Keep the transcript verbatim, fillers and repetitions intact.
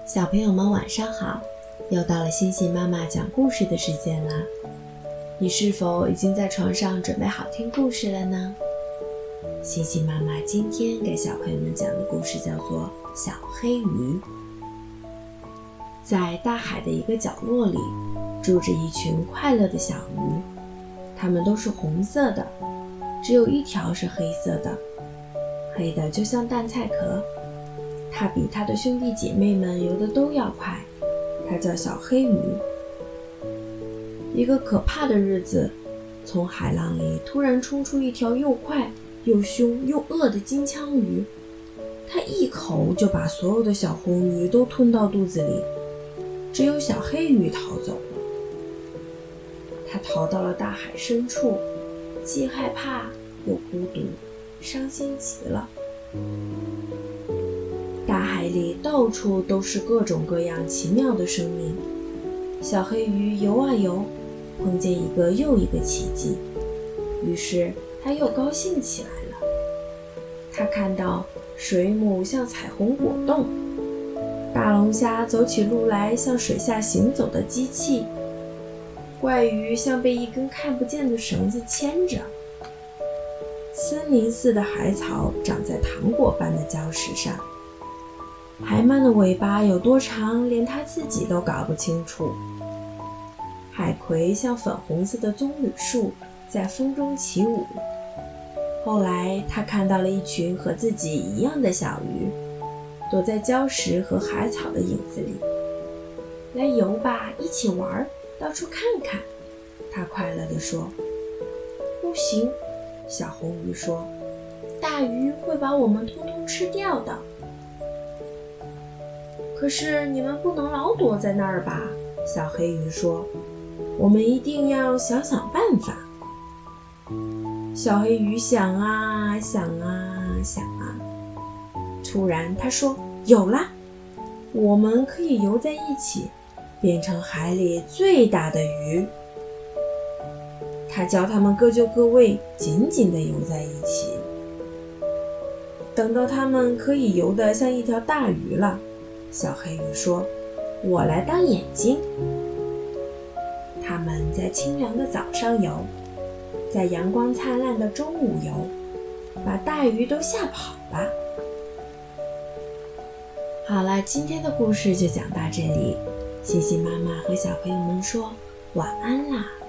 小朋友们晚上好，又到了星星妈妈讲故事的时间啦。你是否已经在床上准备好听故事了呢？星星妈妈今天给小朋友们讲的故事叫做《小黑鱼》。在大海的一个角落里，住着一群快乐的小鱼，它们都是红色的，只有一条是黑色的，黑的就像蛋菜壳。它比它的兄弟姐妹们游得都要快，它叫小黑鱼。一个可怕的日子，从海浪里突然冲出一条又快又凶又饿的金枪鱼，它一口就把所有的小红鱼都吞到肚子里，只有小黑鱼逃走了。它逃到了大海深处，既害怕又孤独，伤心极了。大海里到处都是各种各样奇妙的生命，小黑鱼游啊游，碰见一个又一个奇迹，于是它又高兴起来了。它看到水母像彩虹果冻，大龙虾走起路来像水下行走的机器，怪鱼像被一根看不见的绳子牵着，森林似的海草长在糖果般的礁石上，海鳗的尾巴有多长，连它自己都搞不清楚。海葵像粉红色的棕榈树，在风中起舞。后来他看到了一群和自己一样的小鱼，躲在礁石和海草的影子里。来游吧，一起玩，到处看看，他快乐地说。不行，小红鱼说，大鱼会把我们通通吃掉的。可是你们不能老躲在那儿吧，小黑鱼说，我们一定要想想办法。小黑鱼想啊想啊想啊，突然他说，有啦，我们可以游在一起，变成海里最大的鱼。他叫他们各就各位，紧紧地游在一起。等到他们可以游得像一条大鱼了，小黑鱼说，我来当眼睛。他们在清凉的早上游，在阳光灿烂的中午游，把大鱼都吓跑了。好了，今天的故事就讲到这里，星星妈妈和小朋友们说晚安啦。